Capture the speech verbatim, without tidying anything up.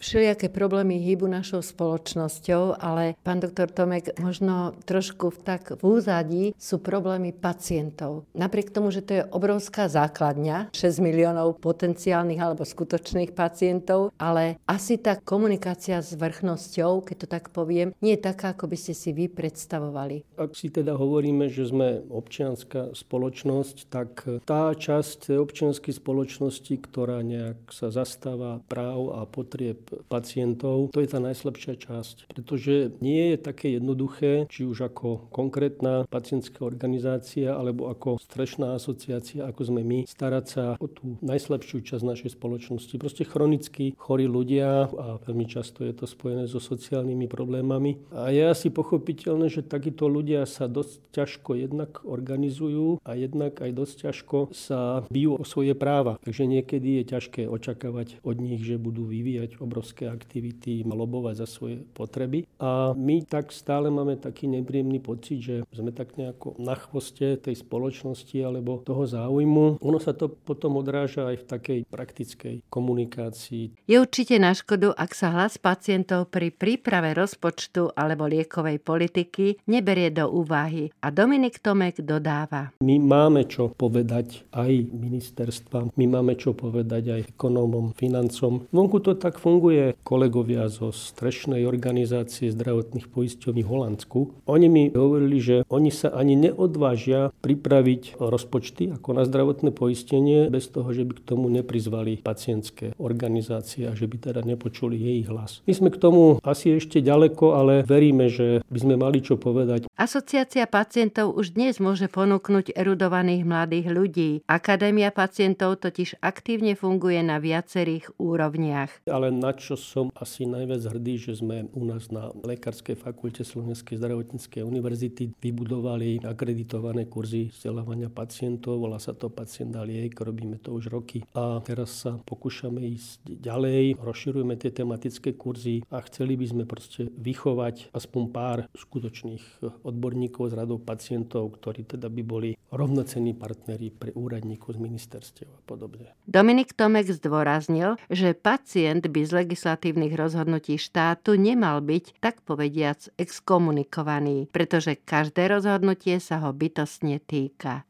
Všelijaké problémy hýbu našou spoločnosťou, ale pán doktor Tomek, možno trošku tak v úzadí sú problémy pacientov. Napriek tomu, že to je obrovská základňa, šesť miliónov potenciálnych alebo skutočných pacientov, ale asi tá komunikácia s vrchnosťou, keď to tak poviem, nie je taká, ako by ste si vy predstavovali. Ak si teda hovoríme, že sme občianska spoločnosť, tak tá časť tej občianskej spoločnosti, ktorá nejak sa zastáva práv a potrieb pacientov, to je tá najslabšia časť. Pretože nie je také jednoduché, či už ako konkrétna pacientská organizácia, alebo ako strešná asociácia, ako sme my, starať sa o tú najslabšiu časť našej spoločnosti. Proste chronicky chorí ľudia a veľmi často je to spojené so sociálnymi problémami. A je asi pochopiteľné, že takíto ľudia sa dosť ťažko jednak organizujú a jednak aj dosť ťažko sa bijú o svoje práva. Takže niekedy je ťažké očakávať od nich, že budú vyvíjať obrovské aktivity, lobovať za svoje potreby. A my tak stále máme taký nepríjemný pocit, že sme tak nejako na chvoste tej spoločnosti alebo toho záujmu. Ono sa to potom odráža aj v takej praktickej komunikácii. Je určite na škodu, ak sa hlas pacientov pri príprave rozpočtu alebo liekovej politiky neberie do úvahy. A Dominik Tomek dodáva. My máme čo povedať aj ministerstva, my máme čo povedať aj ekonómom, financom. Vonku to tak funguje. Kolegovia zo strešnej organizácie zdravotných poisťovní v Holandsku, oni mi hovorili, že oni sa ani neodvážia pripraviť rozpočty ako na zdravotné poistenie bez toho, že by k tomu neprizvali pacientské organizácie a že by teda nepočuli jej hlas. My sme k tomu asi ešte ďaleko, ale veríme, že by sme mali čo povedať. Asociácia pacientov už dnes môže ponúknuť erudovaných mladých ľudí. Akadémia pacientov totiž aktívne funguje na viacerých úrovniach. Ale na čo som asi najviac hrdý, že sme u nás na Lekárskej fakulte Slovenskej zdravotníckej univerzity vybudovali akreditované kurzy vzdelávania pacientov. Volá sa to Pacient a liek, robíme to už roky. A teraz sa pokúšame ísť ďalej, rozširujeme tie tematické kurzy a chceli by sme proste vychovať aspoň pár skutočných odborníkov z radov pacientov, ktorí teda by boli rovnocenní partneri pre úradníkov z ministerstiev a podobne. Dominik Tomek zdôraznil, že pacient by z legislatívnych rozhodnutí štátu nemal byť, tak povediac, exkomunikovaný, pretože každé rozhodnutie sa ho bytostne týka.